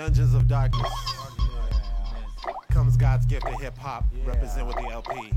dungeons of darkness comes God's gift to hip-hop, represent with the LP.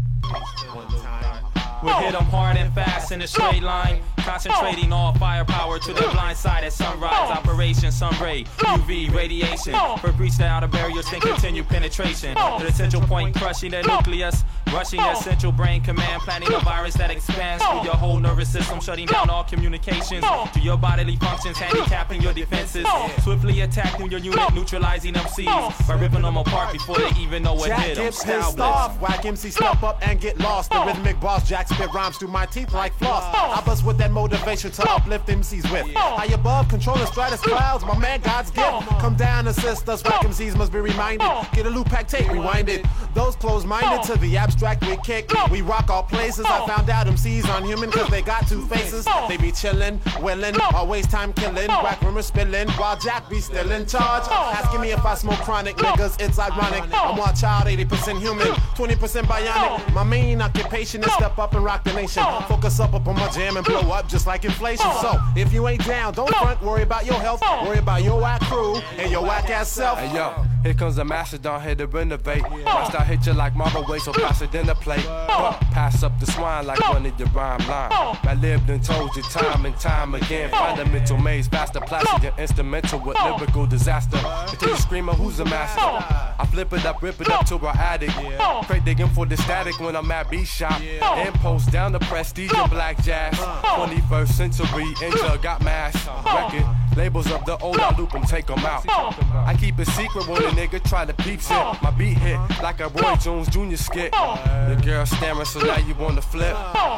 One time. We hit them hard and fast in a straight line, concentrating all firepower to the blind side at sunrise. Operation Sunray, UV radiation, for breach the outer barriers, then continue penetration to the central point, crushing the nucleus, rushing their central brain command, planting a virus that expands through your whole nervous system, shutting down all communications to your bodily functions, handicapping your defenses, swiftly attacking your unit, neutralizing MCs by ripping them apart before they even know what Jack hit them. gets pissed off, whack MC step up and get lost. The rhythmic boss Jack spit rhymes through my teeth like floss. I bust with that motivation to uplift MCs with. High above, controlling stratus clouds, my man God's gift. Come down, assist us, whack MCs must be reminded. Get a loop pack tape, rewind it. Those closed-minded to the abstract we kick. We rock all places. I found out MCs aren't human cause they got two faces. They be chillin', willin', always time killing. Whack rumors spillin' while Jack be still in charge. Asking me if I smoke chronic, niggas, it's ironic. I'm one child, 80% human, 20% bionic. My main occupation is step up and rock the nation. Focus up on my jam and blow up just like inflation. So if you ain't down, don't front, worry about your health, worry about your whack crew and your whack ass self. Hey yo, here comes a mastodon here to renovate. Must I hit you like Marvel Way, so pass it in the plate. But pass up the swine like one of your rhyme line. I lived and told you time and time again. Fundamental maze, faster, plastic, and instrumental with lyrical disaster. Until you screaming, who's the master? I flip it up, rip it up to our attic. Pray digging for the static when I'm at B-Shop. And post down the prestige and black jazz. 21st century, Inja got mass. Record labels of the old, I loop them, take them out. I keep it secret when a nigga try to peep it. My beat hit like a Roy Jones Jr. skit. The girl staring, so now you wanna flip.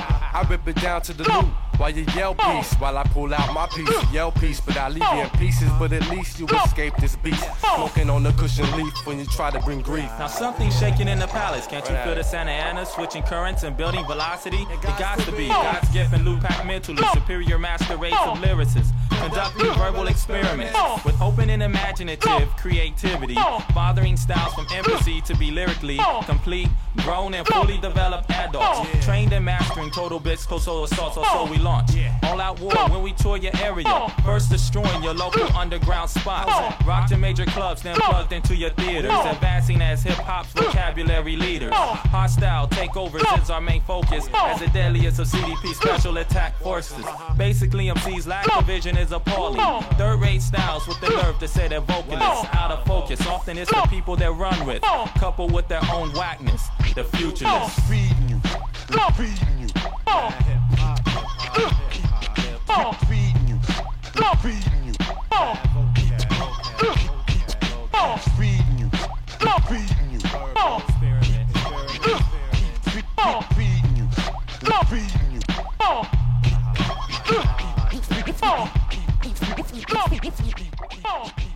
I rip it down to the loop while you yell peace. While I pull out my piece, yell peace, but I leave you in pieces. But at least you escape this beast. Smoking on the cushion leaf when you try to bring grief. Now something's shaking in the palace. Can't you feel the Santa Ana switching currents and building velocity? It got to be God's gift and loop pack mentally. Superior masquerades of lyricists. Conducting verbal experiments with open and imaginative creativity. Bothering styles from infancy to be lyrically complete, grown and fully developed adults. Trained in mastering total bits, coastal assaults, or so we launch. All out war when we tour your area. First destroying your local underground spots. Rocked in major clubs, then plugged into your theaters. Advancing as hip-hop's vocabulary leaders. Hostile takeovers is our main focus. As the deadliest of CDP special attack forces. Basically MC's lack of vision is appalling. Third-rate styles with the nerve to say they're vocalists. Out of focus, often it's the people they run with. Coupled with their own whackness, the futureless. Feeding you, feeding you. Keep feeding you, feeding you. Keep feeding you, feeding you. Keep feeding you, feeding you. Keep